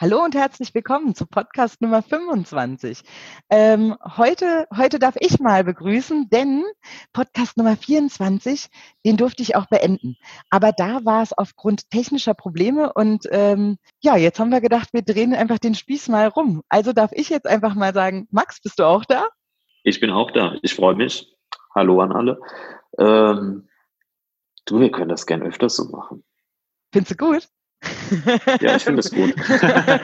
Hallo und herzlich willkommen zu Podcast Nummer 25. Heute darf ich mal begrüßen, denn Podcast Nummer 24, den durfte ich auch beenden. Aber da war es aufgrund technischer Probleme und jetzt haben wir gedacht, wir drehen einfach den Spieß mal rum. Also darf ich jetzt einfach mal sagen, Max, bist du auch da? Ich bin auch da. Ich freue mich. Hallo an alle. Wir können das gern öfters so machen. Findest du gut? Ja, ich finde es gut. Kann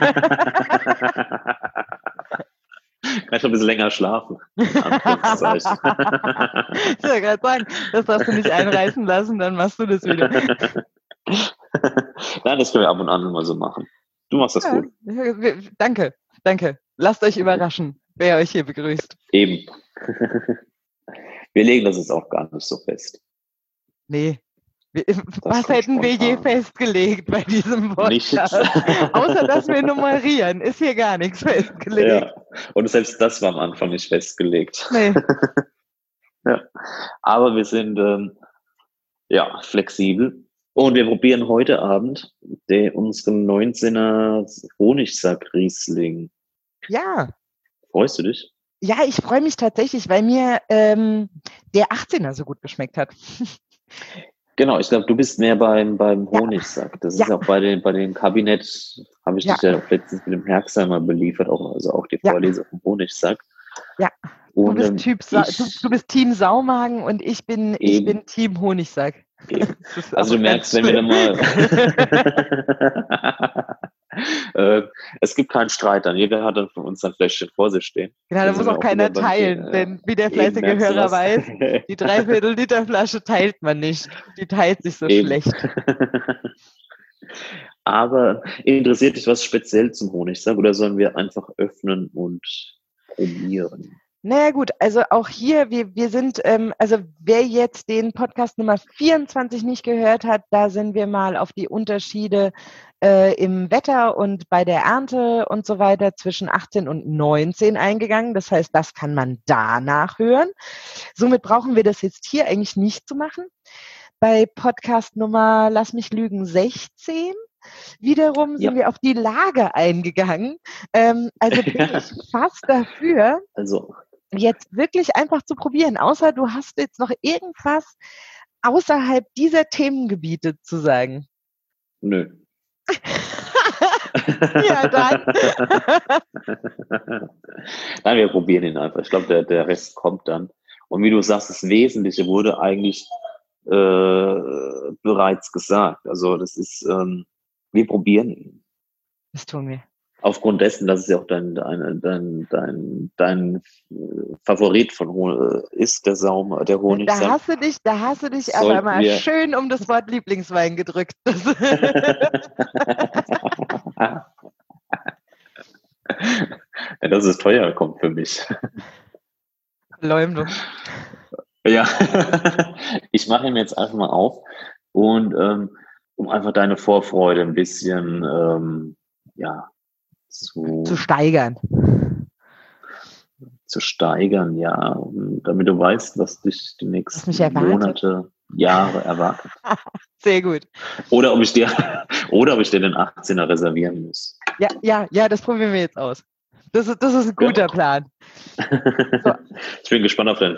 ich ein bisschen länger schlafen. Ich wollte gerade sagen, das darfst du nicht einreißen lassen, dann machst du das wieder. Nein, das können wir ab und an mal so machen. Du machst das gut. Danke. Lasst euch überraschen, wer euch hier begrüßt. Eben. Wir legen das jetzt auch gar nicht so fest. Nee. Was hätten wir je festgelegt bei diesem Podcast? Außer, dass wir nummerieren, ist hier gar nichts festgelegt. Ja, und selbst das war am Anfang nicht festgelegt. Nee. Ja. Aber wir sind flexibel. Und wir probieren heute Abend unseren 19er Honigsack-Riesling. Ja. Freust du dich? Ja, ich freue mich tatsächlich, weil mir der 18er so gut geschmeckt hat. Genau, ich glaube, du bist mehr beim Honigsack. Das ist auch bei dem Kabinett, habe ich dich ja auch letztens mit dem Herxheimer beliefert, auch die Vorlesung vom Honigsack. Ja, du bist Team Saumagen und ich bin Team Honigsack. Also du merkst, wenn wir dann mal es gibt keinen Streit dann. Jeder hat dann von uns ein Fläschchen vor sich stehen. Genau, da muss auch keiner teilen, denn wie der fleißige Hörer weiß, die 3/4 Liter Flasche teilt man nicht. Die teilt sich so schlecht. Aber interessiert dich was speziell zum Honigsack oder sollen wir einfach öffnen und probieren? Naja gut, also auch hier, wir sind, wer jetzt den Podcast Nummer 24 nicht gehört hat, da sind wir mal auf die Unterschiede im Wetter und bei der Ernte und so weiter zwischen 18 und 19 eingegangen. Das heißt, das kann man da nachhören. Somit brauchen wir das jetzt hier eigentlich nicht zu machen. Bei Podcast Nummer, lass mich lügen, 16 wiederum sind wir auf die Lage eingegangen. Also bin ich fast dafür, jetzt wirklich einfach zu probieren, außer du hast jetzt noch irgendwas außerhalb dieser Themengebiete zu sagen. Nö. Ja, dann. Nein, wir probieren ihn einfach. Ich glaube, der Rest kommt dann. Und wie du sagst, das Wesentliche wurde eigentlich bereits gesagt. Also das ist, wir probieren ihn. Das tun wir. Aufgrund dessen, dass es ja auch dein Favorit ist, der Honigsack. Da hast du dich aber mal schön um das Wort Lieblingswein gedrückt. Dass es teuer kommt für mich. Leumdung. Ja, ich mache ihn jetzt einfach mal auf und um einfach deine Vorfreude ein bisschen zu steigern. Ja, damit du weißt, was dich die nächsten Monate, Jahre erwartet. Sehr gut. Oder ob ich dir den 18er reservieren muss. Ja, das probieren wir jetzt aus. Das ist ein guter Plan. So. Ich bin gespannt auf dein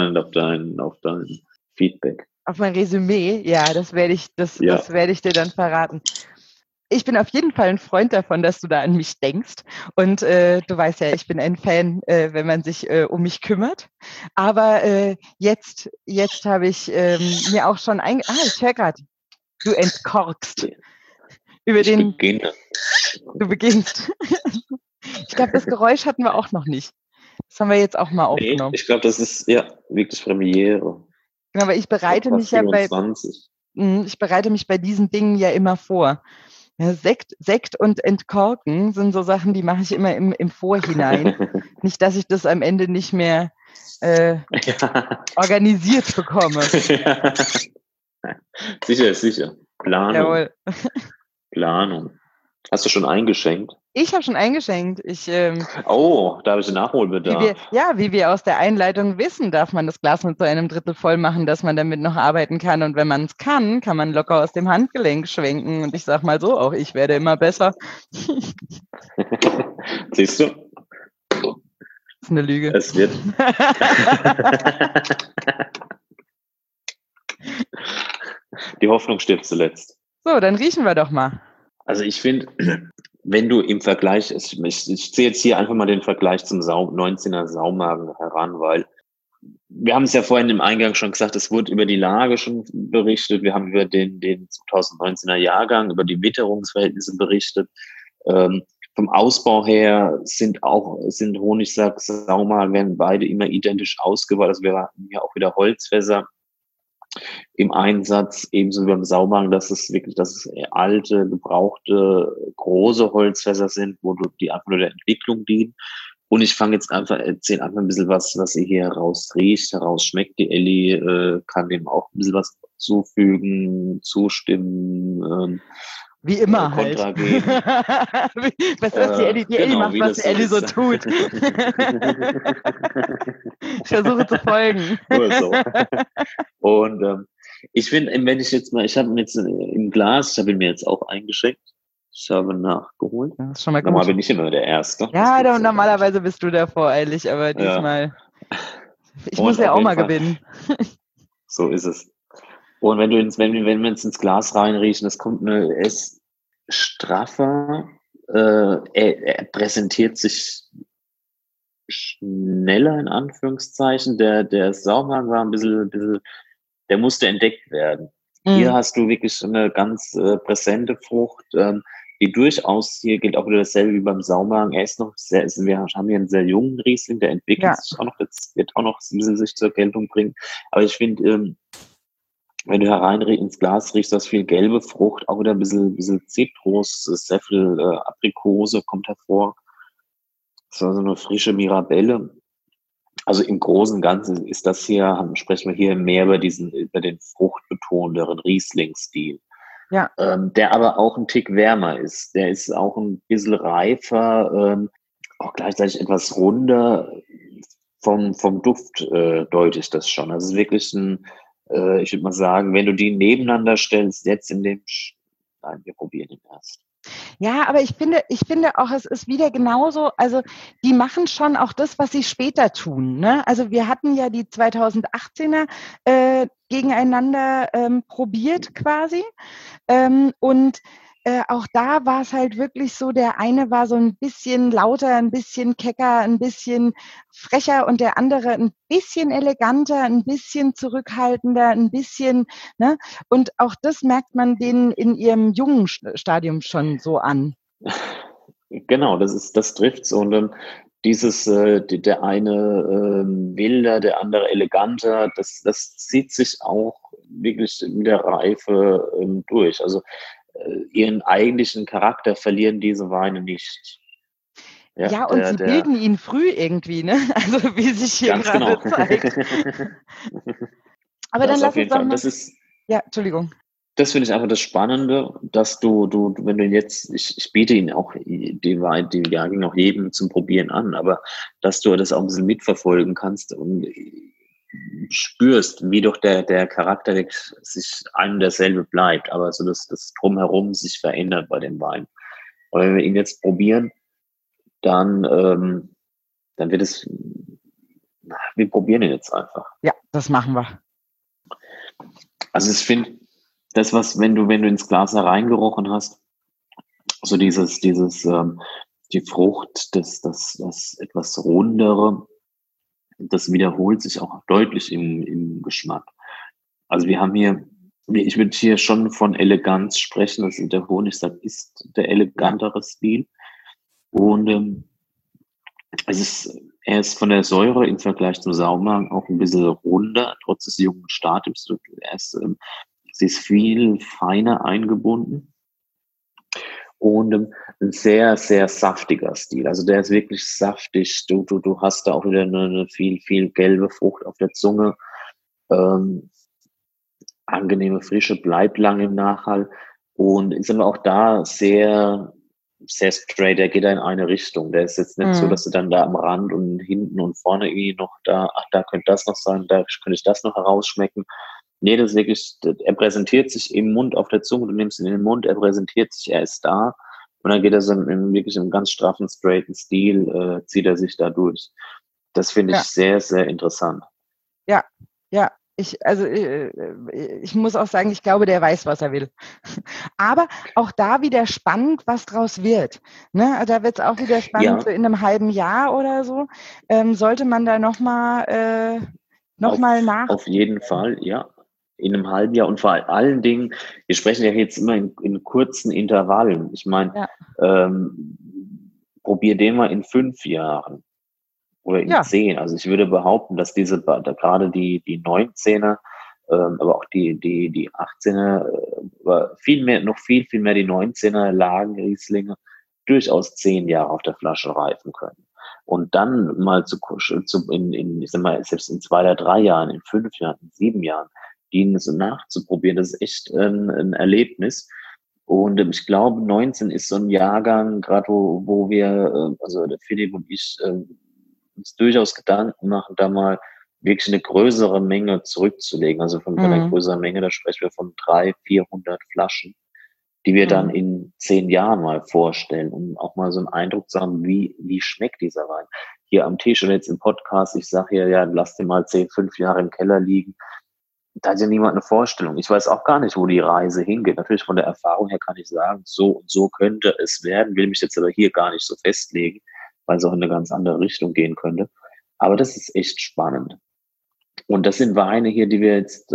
Feedback. Auf mein Resümee, ja, das werde ich dir dann verraten. Ich bin auf jeden Fall ein Freund davon, dass du da an mich denkst. Und du weißt ja, ich bin ein Fan, wenn man sich um mich kümmert. Aber jetzt habe ich mir auch schon ich höre gerade, du entkorkst. Du beginnst. Ich glaube, das Geräusch hatten wir auch noch nicht. Das haben wir jetzt auch mal aufgenommen. Nee, ich glaube, das ist wirklich Premiere. Genau, aber ich bereite mich bei diesen Dingen ja immer vor. Ja, Sekt und Entkorken sind so Sachen, die mache ich immer im Vorhinein. Nicht, dass ich das am Ende nicht mehr organisiert bekomme. Ja. Sicher. Planung. Jawohl. Planung. Hast du schon eingeschenkt? Ich habe schon eingeschenkt. Da habe ich einen Nachholbedarf. Wie wir aus der Einleitung wissen, darf man das Glas mit so einem Drittel voll machen, dass man damit noch arbeiten kann. Und wenn man es kann man locker aus dem Handgelenk schwenken. Und ich sag mal so, auch ich werde immer besser. Siehst du? Das ist eine Lüge. Es wird. Die Hoffnung stirbt zuletzt. So, dann riechen wir doch mal. Also ich finde, wenn du im Vergleich, ich ziehe jetzt hier einfach mal den Vergleich zum 19er Saumagen heran, weil wir haben es ja vorhin im Eingang schon gesagt, es wurde über die Lage schon berichtet, wir haben über den 2019er Jahrgang, über die Witterungsverhältnisse berichtet. Vom Ausbau her sind Honigsack, Saumagen, werden beide immer identisch ausgebaut. Also wir hatten hier auch wieder Holzfässer im Einsatz, ebenso wie beim Saumagen, dass es alte, gebrauchte, große Holzfässer sind, die einfach nur der Entwicklung dienen. Und ich erzähle einfach ein bisschen was ihr hier herausriecht, herausschmeckt. Die Elli kann dem auch ein bisschen was zufügen, zustimmen. Wie immer Kontra halt. geben. Was die Elli macht, was die Elli so tut. Ich versuche zu folgen. Nur so. Und ich finde, ich habe mir jetzt im Glas, ich habe ihn mir jetzt auch eingeschenkt. Ich habe nachgeholt. Das ist schon mal gut. Normal bin ich immer der Erste. Ja, normalerweise bist du da voreilig, aber diesmal. Ja. Ich muss ja auch mal gewinnen. So ist es. Und wenn wir jetzt ins Glas reinriechen, er ist straffer, er präsentiert sich schneller, in Anführungszeichen. Der Saumagen war ein bisschen, der musste entdeckt werden. Hier hast du wirklich eine ganz präsente Frucht, die durchaus, hier gilt auch wieder dasselbe wie beim Saumagen. Wir haben hier einen sehr jungen Riesling, der entwickelt sich auch noch, das wird auch noch ein bisschen sich zur Geltung bringen. Aber ich finde, wenn du ins Glas riechst, hast viel gelbe Frucht, auch wieder ein bisschen Zitrus, sehr viel Aprikose kommt hervor. Das war so eine frische Mirabelle. Also im Großen und Ganzen ist das hier, sprechen wir hier mehr über den fruchtbetonenderen Riesling-Stil. Ja. Der aber auch ein Tick wärmer ist. Der ist auch ein bisschen reifer, auch gleichzeitig etwas runder. Vom Duft deute ich das schon. Also es ist wirklich ich würde mal sagen, wenn du die nebeneinander stellst, nein, wir probieren den erst. Ja, aber ich finde auch, es ist wieder genauso, also die machen schon auch das, was sie später tun. Ne? Also wir hatten ja die 2018er gegeneinander probiert quasi und auch da war es halt wirklich so, der eine war so ein bisschen lauter, ein bisschen kecker, ein bisschen frecher und der andere ein bisschen eleganter, ein bisschen zurückhaltender, ein bisschen, ne? Und auch das merkt man denen in ihrem jungen Stadium schon so an. Genau, das trifft's und der eine wilder, der andere eleganter, das zieht sich auch wirklich in der Reife durch. Also ihren eigentlichen Charakter verlieren diese Weine nicht. Ja, und sie bilden ihn früh irgendwie, ne? Also wie sich hier gerade zeigt. Aber dann lass uns doch mal... Ja, Entschuldigung. Das finde ich einfach das Spannende, dass du, wenn du jetzt, ich biete Ihnen auch die Jahrgänge auch jedem zum Probieren an, aber dass du das auch ein bisschen mitverfolgen kannst und spürst, wie doch der Charakter sich ein und derselbe bleibt, aber so das Drumherum sich verändert bei dem Wein. Und wenn wir ihn jetzt probieren, dann wird es, wir probieren ihn jetzt einfach. Ja, das machen wir. Also ich finde, das, wenn du ins Glas hereingerochen hast, so die Frucht, das etwas rundere, das wiederholt sich auch deutlich im Geschmack. Also wir haben hier, ich würde hier schon von Eleganz sprechen, also der Honigsack ist der elegantere Stil. Und er ist von der Säure im Vergleich zum Saumagen auch ein bisschen runder, trotz des jungen Stadiums. Sie ist viel feiner eingebunden und ein sehr, sehr saftiger Stil. Also der ist wirklich saftig. Du hast da auch wieder eine viel, viel gelbe Frucht auf der Zunge. Angenehme Frische, bleibt lange im Nachhall und ist aber auch da sehr, sehr straight. Der geht da in eine Richtung. Der ist jetzt nicht so, dass du dann da am Rand und hinten und vorne irgendwie noch da könnte das noch sein, da könnte ich das noch herausschmecken. Nee, das ist wirklich, er präsentiert sich im Mund auf der Zunge, du nimmst ihn in den Mund, er präsentiert sich, er ist da Und dann geht er so wirklich im ganz straffen, straighten Stil, zieht er sich da durch. Das finde ich sehr, sehr interessant. Ja, ja. Ich muss auch sagen, ich glaube, der weiß, was er will. Aber auch da wieder spannend, was draus wird. Ne? Da wird es auch wieder spannend, so in einem halben Jahr oder so. Sollte man da nochmal nach. Auf jeden Fall, ja. In einem halben Jahr und vor allen Dingen, wir sprechen ja jetzt immer in kurzen Intervallen. Ich meine, probier den mal in 5 Jahren. Oder in 10. Also ich würde behaupten, dass gerade die 19er, aber auch die 18er, noch viel mehr die 19er Lagenrieslinge durchaus 10 Jahre auf der Flasche reifen können. Und dann mal ich sag mal, selbst in 2 oder 3 Jahren, in 5 Jahren, in 7 Jahren, die so nachzuprobieren, das ist echt ein Erlebnis. Und ich glaube, 19 ist so ein Jahrgang, gerade wo wir, also der Philipp und ich, uns durchaus Gedanken machen, da mal wirklich eine größere Menge zurückzulegen. Also von einer größeren Menge, da sprechen wir von 300, 400 Flaschen, die wir dann in 10 Jahren mal vorstellen, um auch mal so einen Eindruck zu haben, wie schmeckt dieser Wein. Hier am Tisch oder jetzt im Podcast, ich sage hier, ja, lass den mal 10, 5 Jahre im Keller liegen. Da hat ja niemand eine Vorstellung. Ich weiß auch gar nicht, wo die Reise hingeht. Natürlich von der Erfahrung her kann ich sagen, so und so könnte es werden, will mich jetzt aber hier gar nicht so festlegen, weil es auch in eine ganz andere Richtung gehen könnte. Aber das ist echt spannend. Und das sind Weine hier, die wir jetzt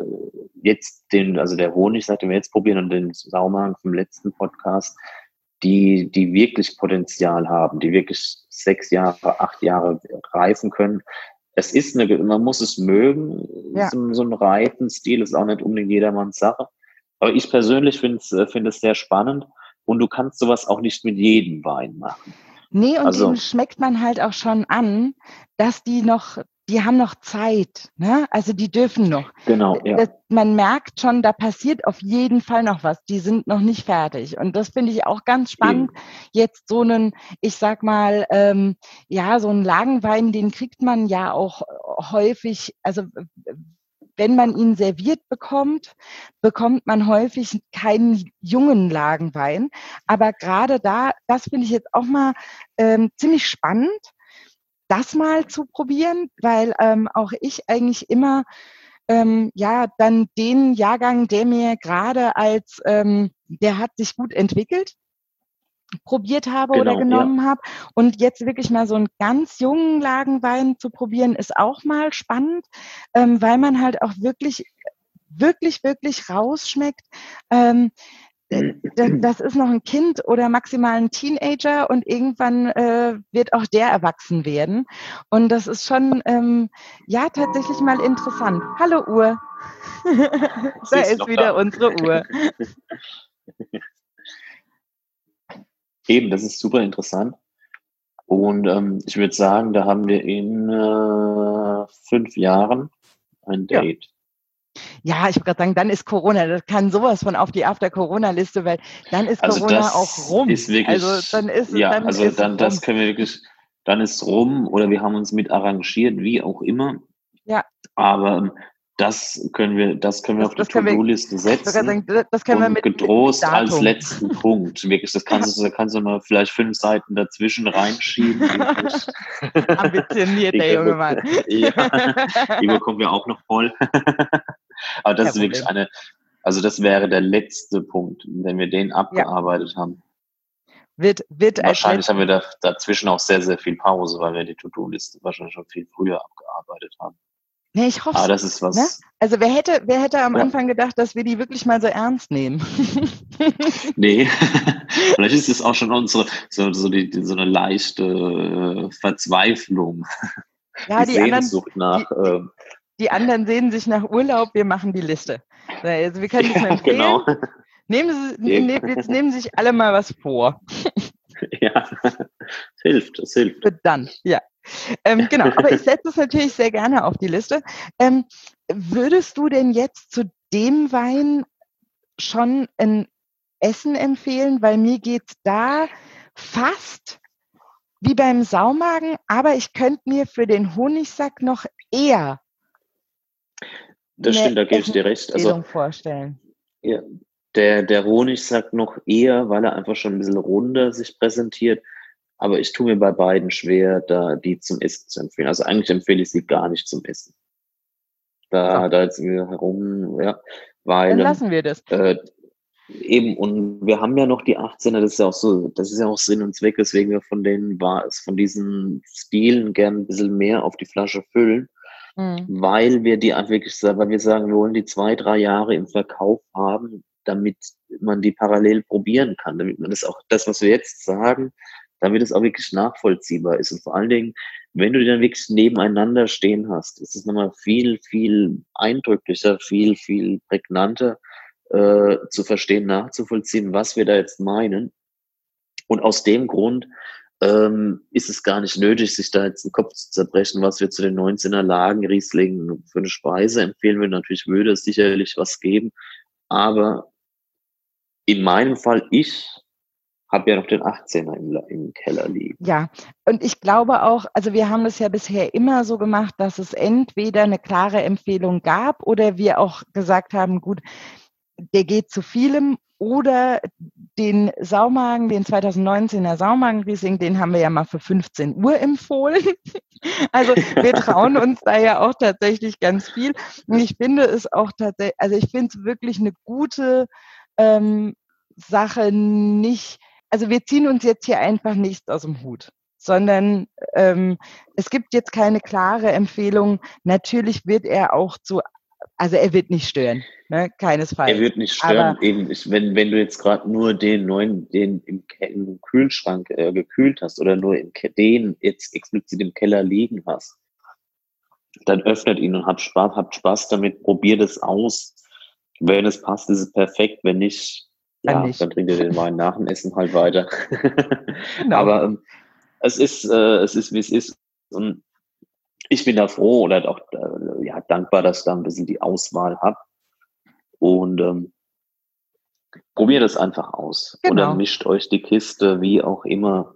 der Honig, den wir jetzt probieren, und den Saumagen vom letzten Podcast, die wirklich Potenzial haben, die wirklich 6 Jahre, 8 Jahre reifen können. Es ist man muss es mögen. Ja. So ein Reifenstil ist auch nicht unbedingt jedermanns Sache. Aber ich persönlich finde es sehr spannend. Und du kannst sowas auch nicht mit jedem Wein machen. Nee, und dem schmeckt man halt auch schon an, dass die haben noch Zeit, ne? Also die dürfen noch. Genau, ja. Man merkt schon, da passiert auf jeden Fall noch was. Die sind noch nicht fertig. Und das finde ich auch ganz spannend. Jetzt so einen, ich sag mal, so einen Lagenwein, den kriegt man ja auch häufig, also wenn man ihn serviert bekommt man häufig keinen jungen Lagenwein. Aber gerade das finde ich jetzt auch mal ziemlich spannend, das mal zu probieren, weil auch ich eigentlich immer dann den Jahrgang, der mir gerade als, der hat sich gut entwickelt, probiert habe oder genommen habe. Und jetzt wirklich mal so einen ganz jungen Lagenwein zu probieren, ist auch mal spannend, weil man halt auch wirklich rausschmeckt. Das ist noch ein Kind oder maximal ein Teenager und irgendwann wird auch der erwachsen werden. Und das ist schon tatsächlich mal interessant. Hallo Uhr. Da ist wieder unsere Uhr. Eben, das ist super interessant. Und ich würde sagen, da haben wir in 5 Jahren ein Date. Ja, ich würde gerade sagen, dann ist Corona, das kann sowas von auf die After-Corona-Liste, weil dann ist Corona auch rum. Ist wirklich, das können wir wirklich, dann ist rum oder wir haben uns mit arrangiert, wie auch immer. Ja. Aber das können wir auf die To-Do-Liste setzen. Das können wir mit getrost mit als letzten Punkt. Wirklich, da kannst du mal vielleicht 5 Seiten dazwischen reinschieben. Ambitioniert, der junge Mann. Ja, die bekommen wir auch noch voll. Aber das ist wirklich das wäre der letzte Punkt, wenn wir den abgearbeitet haben. Wahrscheinlich haben wir dazwischen auch sehr, sehr viel Pause, weil wir die To-Do-Liste wahrscheinlich schon viel früher abgearbeitet haben. Nee, ich hoffe. Aber das ist was. Ne? Also wer hätte am Anfang gedacht, dass wir die wirklich mal so ernst nehmen? Nee, vielleicht ist es auch schon so eine leichte Verzweiflung. Ja, die Sehnsucht nach. Die anderen sehnen sich nach Urlaub, wir machen die Liste. Also wir können das mal empfehlen. Genau. Jetzt nehmen sich alle mal was vor. Ja, es hilft. Dann, ja. Genau, aber ich setze es natürlich sehr gerne auf die Liste. Würdest du denn jetzt zu dem Wein schon ein Essen empfehlen? Weil mir geht es da fast wie beim Saumagen, aber ich könnte mir für den Honigsack noch eher das stimmt, da gebe ich dir recht. Vorstellen. Ja, Der Honigsack noch eher, weil er einfach schon ein bisschen runder sich präsentiert. Aber ich tue mir bei beiden schwer, da die zum Essen zu empfehlen. Also eigentlich empfehle ich sie gar nicht zum Essen. Da jetzt wieder herum, ja, weil dann lassen wir das. Eben, und wir haben ja noch die 18er, das ist ja auch so, das ist ja auch Sinn und Zweck, weswegen wir von diesen Stilen gern ein bisschen mehr auf die Flasche füllen, weil wir die einfach wirklich, weil wir sagen, wir wollen die 2-3 Jahre im Verkauf haben, damit man die parallel probieren kann, damit man das auch, das, was wir jetzt sagen, damit es auch wirklich nachvollziehbar ist. Und vor allen Dingen, wenn du die dann wirklich nebeneinander stehen hast, ist es nochmal viel, viel eindrücklicher, viel, viel prägnanter, zu verstehen, nachzuvollziehen, was wir da jetzt meinen. Und aus dem Grund ist es gar nicht nötig, sich da jetzt den Kopf zu zerbrechen, was wir zu den 19er Lagen Riesling für eine Speise empfehlen würden. Natürlich würde es sicherlich was geben, aber in meinem Fall, ich habe ja noch den 18er im Keller liegen. Ja, und ich glaube auch, also wir haben es ja bisher immer so gemacht, dass es entweder eine klare Empfehlung gab oder wir auch gesagt haben, gut, der geht zu vielem, oder den Saumagen, den 2019er Saumagen-Riesling, den haben wir ja mal für 15 Uhr empfohlen. Also wir trauen uns da ja auch tatsächlich ganz viel. Und ich finde es auch tatsächlich, also ich finde es wirklich eine gute Sache, nicht, also wir ziehen uns jetzt hier einfach nichts aus dem Hut, sondern es gibt jetzt keine klare Empfehlung. Natürlich wird er auch also er wird nicht stören, ne? Keinesfalls. Er wird nicht stören, eben, wenn du jetzt gerade nur den im Kühlschrank gekühlt hast oder nur den jetzt explizit im Keller liegen hast, dann öffnet ihn und habt Spaß damit, probiert es aus. Wenn es passt, ist es perfekt, wenn nicht, dann trinkt ihr den Wein nach dem Essen halt weiter. Genau. Aber es ist, wie es ist. Und ich bin da froh oder auch dankbar, dass ich da ein bisschen die Auswahl habe. Und probiert es einfach aus. Genau. Oder mischt euch die Kiste, wie auch immer.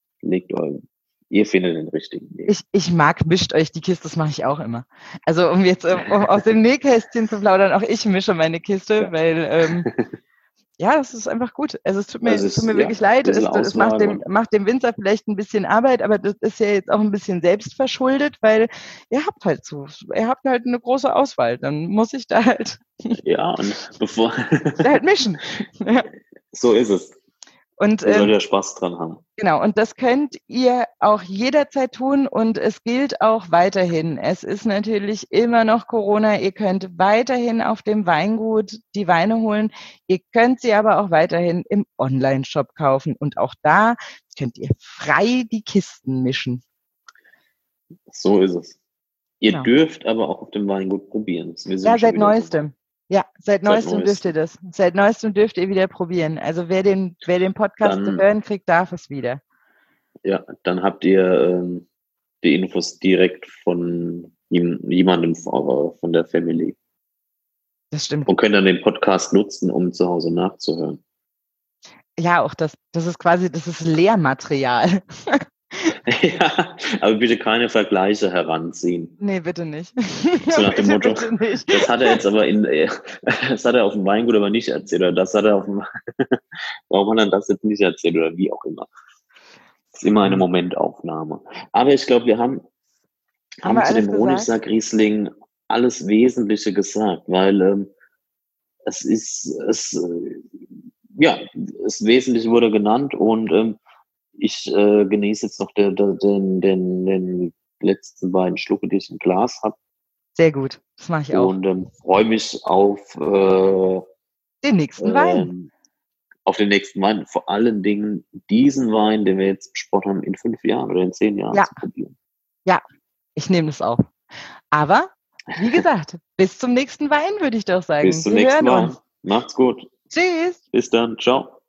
Ihr findet den richtigen Weg. Ich mag mischt euch die Kiste, das mache ich auch immer. Also um jetzt um aus dem Nähkästchen zu plaudern, auch ich mische meine Kiste, weil ja, das ist einfach gut. Also es tut mir wirklich leid. Es macht dem Winzer vielleicht ein bisschen Arbeit, aber das ist ja jetzt auch ein bisschen selbst verschuldet, weil ihr habt halt eine große Auswahl. Dann muss ich da halt halt mischen. Ja. So ist es. Und ihr sollt ja Spaß dran haben. Genau, und das könnt ihr auch jederzeit tun und es gilt auch weiterhin. Es ist natürlich immer noch Corona. Ihr könnt weiterhin auf dem Weingut die Weine holen. Ihr könnt sie aber auch weiterhin im Online-Shop kaufen und auch da könnt ihr frei die Kisten mischen. So ist es. Ihr dürft aber auch auf dem Weingut probieren. Ja, seit neuestem. Ja, seit neuestem dürft ihr das. Seit neuestem dürft ihr wieder probieren. Also wer den Podcast zu hören kriegt, darf es wieder. Ja, dann habt ihr die Infos direkt von jemandem von der Family. Das stimmt. Und könnt dann den Podcast nutzen, um zu Hause nachzuhören. Ja, auch das ist Lehrmaterial. Ja, aber bitte keine Vergleiche heranziehen. Nee, bitte nicht. So nach dem Motto, das hat er jetzt aber das hat er auf dem Weingut aber nicht erzählt, oder das hat er warum hat er das jetzt nicht erzählt, oder wie auch immer. Das ist immer eine Momentaufnahme. Aber ich glaube, wir haben zu dem Honigsack Riesling alles Wesentliche gesagt, weil das Wesentliche wurde genannt und ich genieße jetzt noch den letzten beiden Schlucke, die ich im Glas habe. Sehr gut, das mache ich auch. Und freue mich auf den nächsten Wein. Auf den nächsten Wein. Vor allen Dingen diesen Wein, den wir jetzt besprochen haben, in 5 Jahren oder in 10 Jahren zu probieren. Ja, ich nehme das auf. Aber, wie gesagt, bis zum nächsten Wein, würde ich doch sagen. Bis zum nächsten Wein. Macht's gut. Tschüss. Bis dann. Ciao.